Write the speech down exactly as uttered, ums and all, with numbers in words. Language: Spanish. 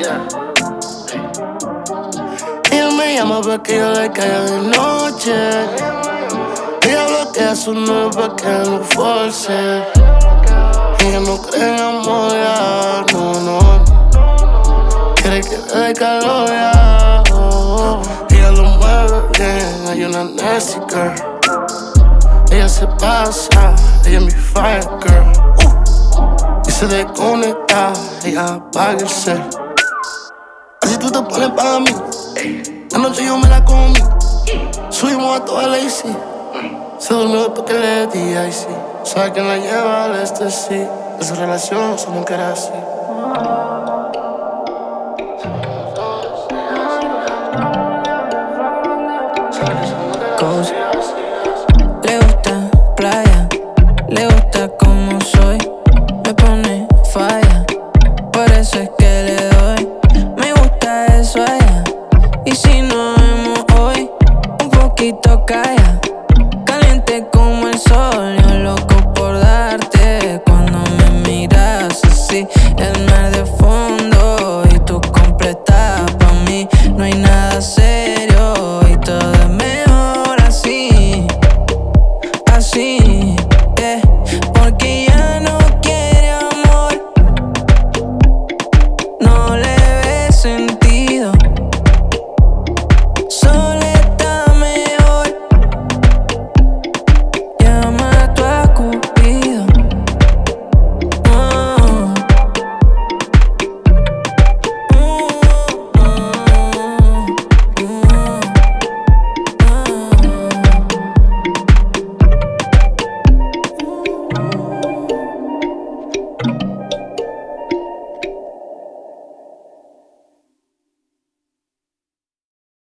Ella me llama pa' que yo le caiga de noche. Ella bloquea a su novio pa' que no force. Ella no cree en amor, ya, no, no. Quiere que le dé calor, ya, oh, oh. Ella lo mueve bien, hay una nasty girl. Ella se pasa, ella es mi fire girl. uh. Y se desconecta, ella apaga el cel. Así tú te pones para mí. La noche yo me la comí. Subimos a toda la I C. Se durmió después que le di I C. Sabe quién la lleva al este sí. De su relación solo que era así. Cozy. Le gusta playa, le gusta como soy. Me pone falla, por eso es que le doy.